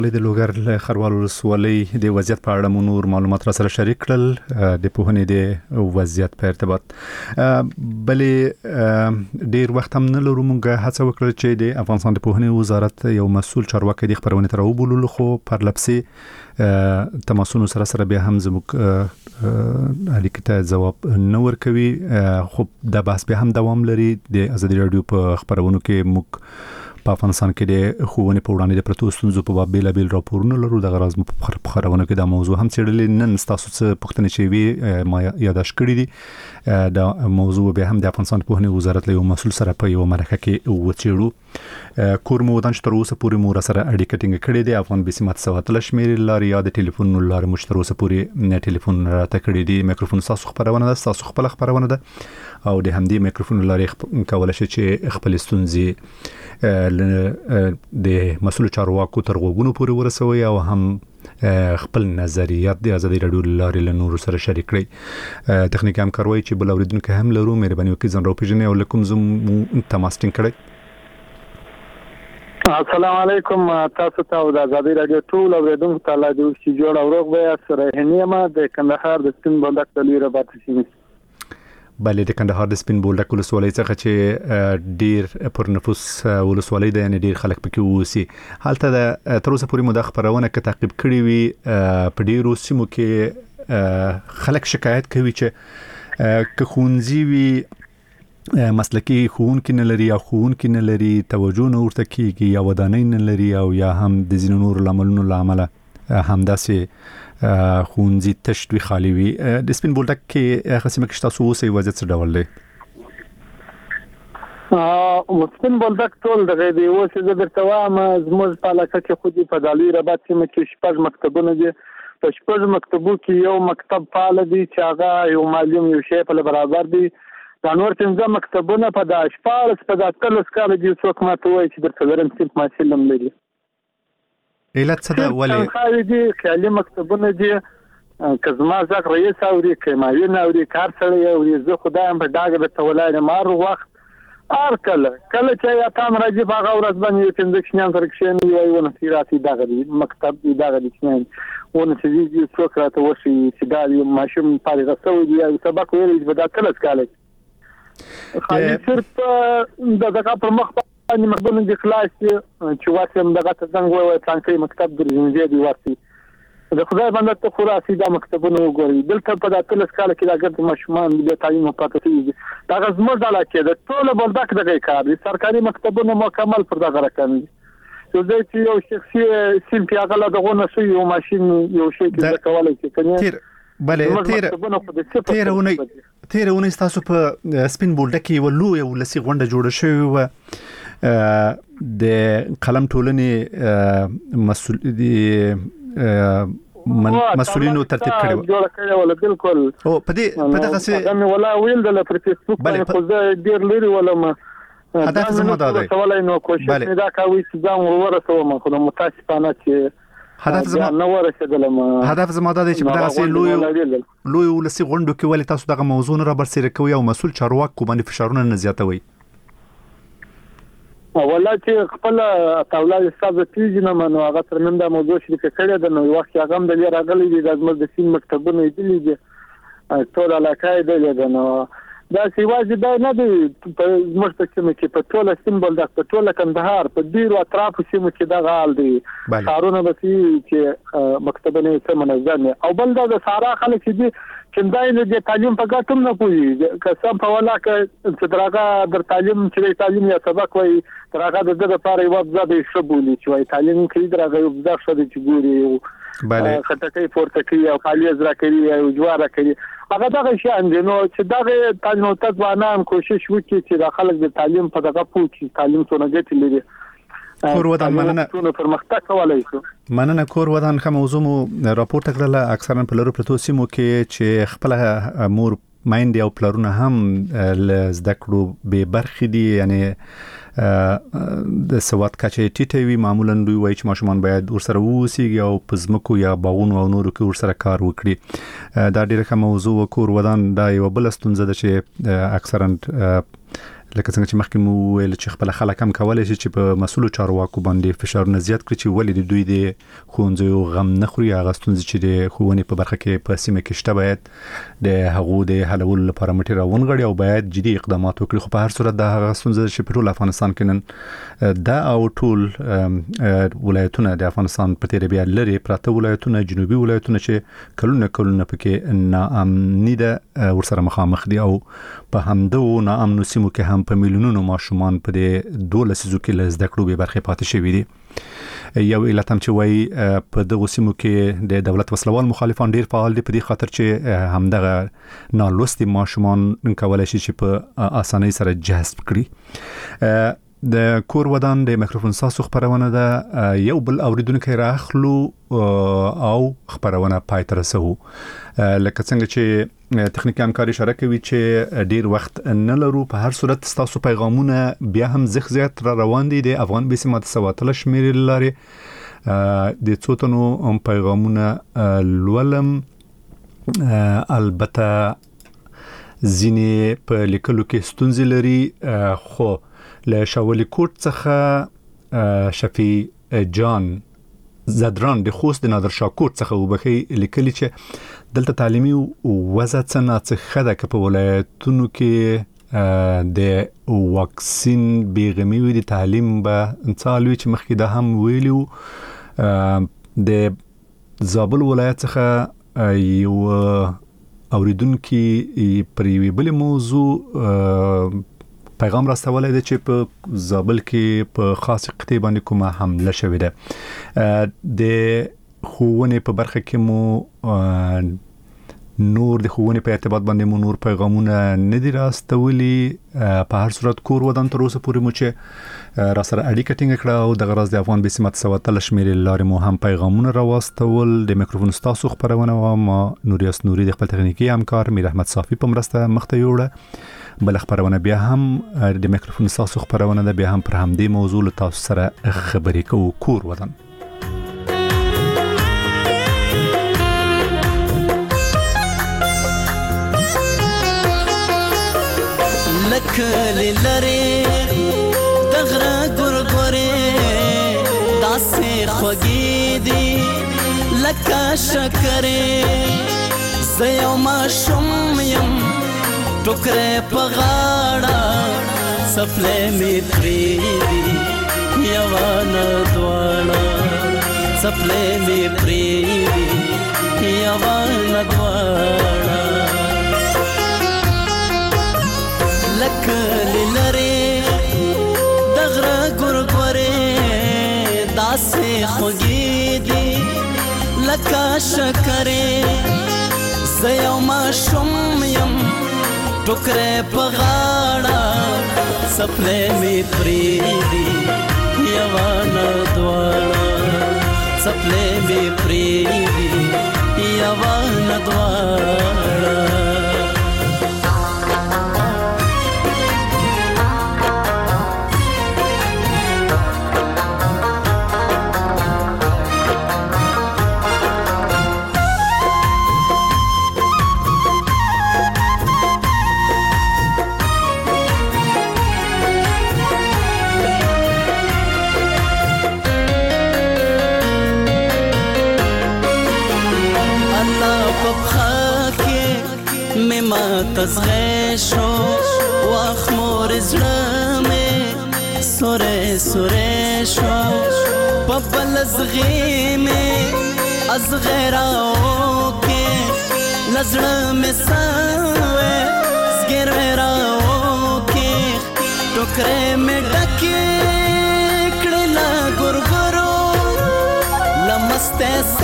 د لوګر له خروال ولسوالۍ د وضعیت په اړه مو نور معلومات را سره شریک کړل د پوهنې د وضعیت په ارتباط بلې ډیر وخت هم نه لرو مونږه هڅه وکړه چې د افغانستان د پوهنې وزارت یو مسؤل چارواکي د خبرونه تر وبولل خو پر لپسې تماسونو سره بیا هم زموږ اړیکې ته جواب نه ورکوي خو د بحث به هم دوام لري د ازادي رادیو په خبرونو کې موږ په افغانستان کې د ښوونې په وړاندې د پرتو ستونزو په باب بیلابیل راپورونه لرو د غراز په خبرونه کې دا موضوع هم څېړلې نن تاسو څه پوښتنې چې وی ما یاداش کړې دي دا موضوع به هم د افغانستان په پوهنې وزارت له یو مسؤل سره په یو مرکه کې وڅېړو کور مو ودان چې تر اوسه پورې مو سره اړیکه ټینګه کړې دي افغان بسمت سواتل شمیر لاري یا د ټلیفون لاري مشترک اوسه پورې نه ټلیفون راته کړې دي میکروفون تاسو خبرونه ده تاسو خپل خبرونه ده او د همدې میکروفون لاري کولای شي چې خپل ستونزې د مسؤل چارواکو تر غوګونو پورې ورسوي او هم خپل نظریات د ازادي رادیو لارې له نور سره شریک کړئ تخنیکی همکاري چې بل اوریدونکو هم لرو مهرباني وکړئ ځان راوپېژنئ او لکم زم تماس ټینګ کړئ السلام علیکم تاسو ته د ازادي رادیو ټول اوریدونکو ته لا د شي جوړ او روغ به سره هنیمه د کندهار د سپین بولدک د لوی رباط سیمه بلې د کندهار د سپین بولدک ولسوالۍ څخه چې ډیر پر نفوس ولسوالۍ ده یعنی ډیر خلک پکې ووسی حالته د تر اوسه پورې مو د خبرونه کې تعقیب کړی وي په ډیرو سیمو کې خلک شکایت کوي چې که خونځي وي مسلکی ښوونکي نه لري یا ښوونکي نه لري توجه نه ورته کیږي یا ودانۍ نه لري او یا هم د ځینو نور لاملونو لامل همداسې خونځي تشوي خالی وي د سپین بولدک کې قسمه کې تاسو اوسې وضعیت څه ډول دی سپین بولدک ټول دغه دی اوسې د درتوام زموږ په علاقه کې خو دي په دالوی رباط سیمه کې شپږ مکتبونه دي په شپږ مکتبو کې یو مکتب فعال دي چې هغه یو معلم یو شی په برابر دي دا نور څنګه مکتبونه په د اشپارس په د تلس کال دي څوک ماته وایي چې د څلورم صنف محصل هم لري علت څه ده ولې خاوي دي خیالي مکتبونه دي کزما ځکه رئیس اوري کماوین اوري کار سره اوري زه خدایم په داګه به تولای مار وخت ار کله چې یا تام راځي باغ ورځ باندې چې د کښنان سره کښنی وي ونه سیراتي دغه مکتب دی دغه کښنان ونه چې څوک راته وشي چې دا یو ماشوم پاره غسو دی سبق ویل چې دا کله کاله خالي صرف دغه پر مخ باندې مخبون د کلاس چې واسم دغه څنګه وای څنګه مکتب درځي دی واسي د خدای باندې ته خلاصي دا مکتبونه وګوري دلته په داتل سکاله کې دا ګرځي ماشومان د تعلیم په پاتې دا غزمر د علاقې د ټول بلدک دغه کار دي سرکاري مکتبونه مکمل پر دغه رقم دي چې د یو شخصي سیم پیاغله دغه نشي یو ماشين یو شی کې کولای شي کنه بله تیرونه تاسو په سپین بولدک کې ولو یو لسی غونډه جوړه شوې و د قلم ټولنې مسؤلینو ترتیب کړو جوړ کړو ولا بالکل او په دغه څه ولا ویل د فیسبوک باندې خو زه ډیر لري ولا ما هدف زما دا دی سوالای نو کوشش نه دا کوي چې ځان ورسوم خو متاسفانه چې هدف زما دا دی چې په دغه څه لوی ولسی غونډو کې ولې تاسو دغه موضوع نه را برسېره کوي او مسؤل چارواکو باندې فشارونه نه زیاتوي ولا چې خپل تاولای حساب پیژنه نو هغه تر نن دا موضوع شریک کړی د نو وخت هغه هم د لیر راغلی د زموږ د سین مکتبونه دي ټول علاقه دی نو دا سیواز دا نه دی زموږ په سیمه کې په ټول سیمبل د په ټول کندهار په ډیرو اطرافو سیمه کې دا غال دی کارونه به چې مکتبونه څه منظم او بل دا د سارا خلک دي چې دای د تعلیم په ګټم نه پوي قسم په ولا چې درغه در تعلیم چې تعلیم یا سبق وای درغه د لپاره یو ځای شبولي چې وای تعلیم کې درغه یو ځای شته چې ګوري بله خټکې پورته کوي او خالی زرا کوي او جواره کوي هغه دغه شان دي نو چې دغه تعلیم او تدوانان کوشش وکړي چې د خلک د تعلیم په دغه پوښتنه تعلیم څونه ګټي لري کور ودان مننه پرمختګ کولای شو مننه کور ودان کوم موضوع مو راپورټ کړل اکثرا په لرو پروتو سیمو کې چې خپل مور مایند او پلرونه هم زده کړو به برخې دي یعنی د سواد کچه ټیټه وي معمولا دوی وایي چې ماشومان باید ورسره ووسیږي او په ځمکو یا باغونو او نورو کې ورسره کار وکړي دا ډیره کوم موضوع کور ودان دا یو بل ستونزه ده چې اکثرا لکه څنګه چې مخکې مو ویل چې خپل خلک هم کولای شي چې په مسؤلو چارواکو باندې فشار نه زیات کړي چې ولې دوی د ښوونځیو غم نه خوري، هغه ستونزې چې د ښوونې په برخه کې په سیمه کې شته باید د هغو د حلولو لپاره مټې راونغړي او باید جدي اقدامات وکړي. خو په هر صورت د هغه ستونزې چې په ټول افغانستان کې نن دا او ټول ولایتونه د افغانستان په تیره بیا لري پراته ولایتونه، جنوبي ولایتونه چې کلونه پکې ناامني ده ورسره مخامخ دي او په همدغو ناامنو سیمو کې هم په میلیونونو ماشومان په دې 12 لسیزو کې له زده کړو بې برخې پاتې شوي دي. یو علت هم چې وایي په دغو سیمو کې د دولت وسلوال مخالفان ډیر فعال دي په دې خاطر چې همدغه نالوستي ماشومان کولای شي چې په اسانۍ سره جذب کړي. د کور ودان د میکروفون ساسو خبرونه ده، یو بل اوریدونکو راخلو او خبرونه پای ته رسو. لکه څنګه چې تخنیکی همکاري اشاره کوي چې ډیر وخت نه لرو، په هر صورت تاسو پیغامونه بیا هم زیات را روان دي د افغان بسمات سواتل شمیر لري د څوتنو پیغامونه لولم. البته ځینې په لیکلو کې ستونزې لري، خو له شاولی کوټ څخه شفیع جان زدران د خوست د نادر شاه کوټ څخه وبخي لیکلي چې دلته تعلیمي وضع څه ده که په ولایتونو کې د واکسین بیغمي وي د تعلیم به انڅالوي چې مخکې دا هم ویلو. د زابل ولایت څخه یو اوریدونکو پر یوې بل موضوع پیغام راستولای دی چې په زابل کې په خاص قطعه باندې کومه حمله شوې ده. د ښوونې په برخه کې مو نور د ښوونې په ارتباط باندې مو نور پیغامونه نه دي راستولي. په هر صورت کور ودان تر اوسه پورې مو چې را سره اړیکه ټینګه کړه او د غراض د افغان بسمت سواتل شمیر لارې مو هم پیغامونه راواستول. د میکروفون تاسو خبرونه ما نوریاس نوري د خپل تخنیکی همکار میر احمد صافي په مرسته مخته یوړه. بل خبرونه بیا هم د میکروفون تاسو خبرونه ده، بیا هم پر همدې موضوع له تاسو سره خبرې کوو. کور ودان لکل لری دغرا ګورګورې داسې خوږې دي لکه شکرې زه یو ماشوم یم ټوکرې په غاړه څپلۍ مې پرېږدي یوه نه دواړه څپلۍ مې پرېږدي یوه نه دواړه لکه لرې د غره ګورګورې داسې خوږې دي لکه شکرې زه یو ماشوم یم ټوکرې په غاړه څپلۍ مې پرېږدي یوه نه دواړه څپلۍ مې پرېږدي یوه نه دواړه. تزغی شو واخ مور زړه مې سورې سورې شو په بل زغی مې از غیراو کې لزړه مې سوې زګر راو کې ټوکرې مې ډکې کړې لا ګورګورو لمسته